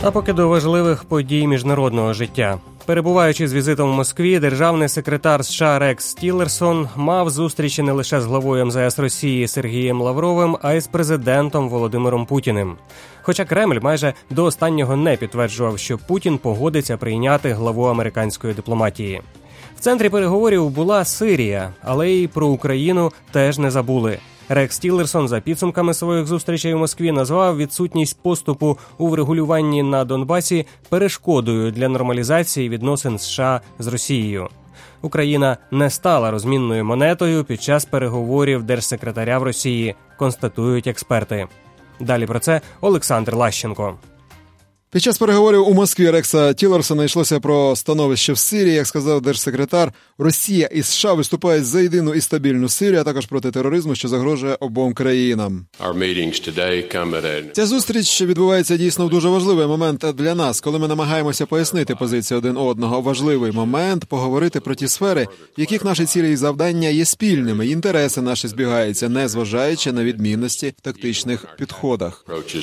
А поки до важливих подій міжнародного життя. Перебуваючи з візитом в Москві, державний секретар США Рекс Тіллерсон мав зустрічі не лише з главою МЗС Росії Сергієм Лавровим, а й з президентом Володимиром Путіним. Хоча Кремль майже до останнього не підтверджував, що Путін погодиться прийняти главу американської дипломатії. В центрі переговорів була Сирія, але й про Україну теж не забули. Рекс Тіллерсон за підсумками своїх зустрічей у Москві назвав відсутність поступу у врегулюванні на Донбасі перешкодою для нормалізації відносин США з Росією. Україна не стала розмінною монетою під час переговорів держсекретаря в Росії, констатують експерти. Далі про це Олександр Лащенко. Під час переговорів у Москві Рекса Тіллерсона йшлося про становище в Сирії. Як сказав держсекретар, Росія і США виступають за єдину і стабільну Сирію, а також проти тероризму, що загрожує обом країнам. Ця зустріч відбувається дійсно в дуже важливий момент для нас, коли ми намагаємося пояснити позиції один одного. Важливий момент поговорити про ті сфери, в яких наші цілі і завдання є спільними, інтереси наші збігаються, незважаючи на відмінності в тактичних підходах.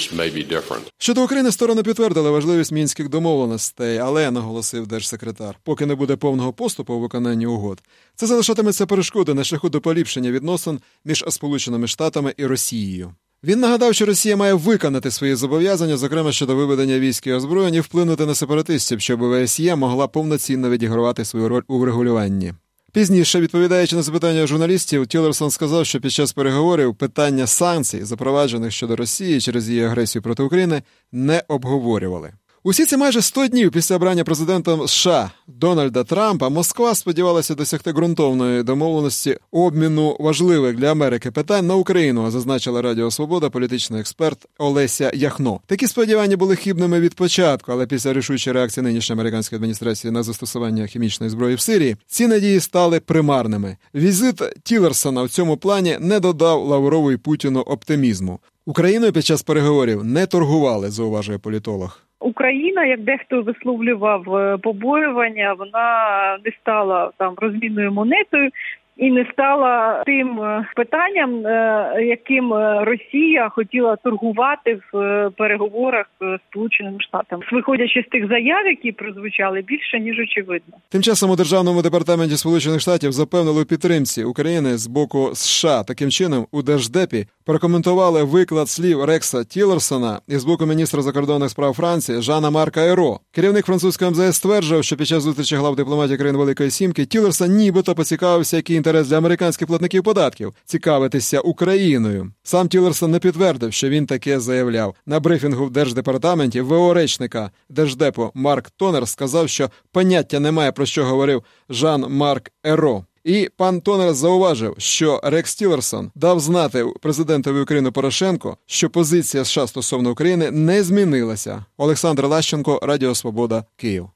Щодо України, сторони підтвердили важливість мінських домовленостей, але, наголосив держсекретар, поки не буде повного поступу у виконанні угод, це залишатиметься перешкодою на шляху до поліпшення відносин між Сполученими Штатами і Росією. Він нагадав, що Росія має виконати свої зобов'язання, зокрема щодо виведення військ і озброєнь, і вплинути на сепаратистів, щоб ОБСЄ могла повноцінно відігравати свою роль у врегулюванні. Пізніше, відповідаючи на запитання журналістів, Тіллерсон сказав, що під час переговорів питання санкцій, запроваджених щодо Росії через її агресію проти України, не обговорювали. Усі ці майже 100 днів після обрання президентом США Дональда Трампа Москва сподівалася досягти ґрунтовної домовленості обміну важливих для Америки питань на Україну, зазначила Радіо Свобода політичний експерт Олеся Яхно. Такі сподівання були хибними від початку, але після рішучої реакції нинішньої американської адміністрації на застосування хімічної зброї в Сирії, ці надії стали примарними. Візит Тіллерсона в цьому плані не додав Лаврову і Путіну оптимізму. Україною під час переговорів не торгували, зауважує політолог. Україна, як дехто висловлював побоювання, вона не стала там розмінною монетою і не стала тим питанням, яким Росія хотіла торгувати в переговорах з Сполученими Штатами. Виходячи з тих заяв, які прозвучали, більше ніж очевидно. Тим часом у Державному департаменті Сполучених Штатів запевнили у підтримці України з боку США. Таким чином, у Держдепі прокоментували виклад слів Рекса Тіллерсона і з боку міністра закордонних справ Франції Жана-Марка Еро. Керівник французького МЗС стверджував, що під час зустрічі глав дипломатії країн Великої Сімки Тіллерсон нібито поцікавився, який інтерес для американських платників податків – цікавитися Україною. Сам Тіллерсон не підтвердив, що він таке заявляв. На брифінгу в Держдепартаменті ВО-речника Держдепу Марк Тонер сказав, що поняття немає, про що говорив Жан-Марк Еро. І пан Тонер зауважив, що Рекс Тіллерсон дав знати президентові України Порошенко, що позиція США стосовно України не змінилася. Олександр Лащенко, Радіо Свобода, Київ.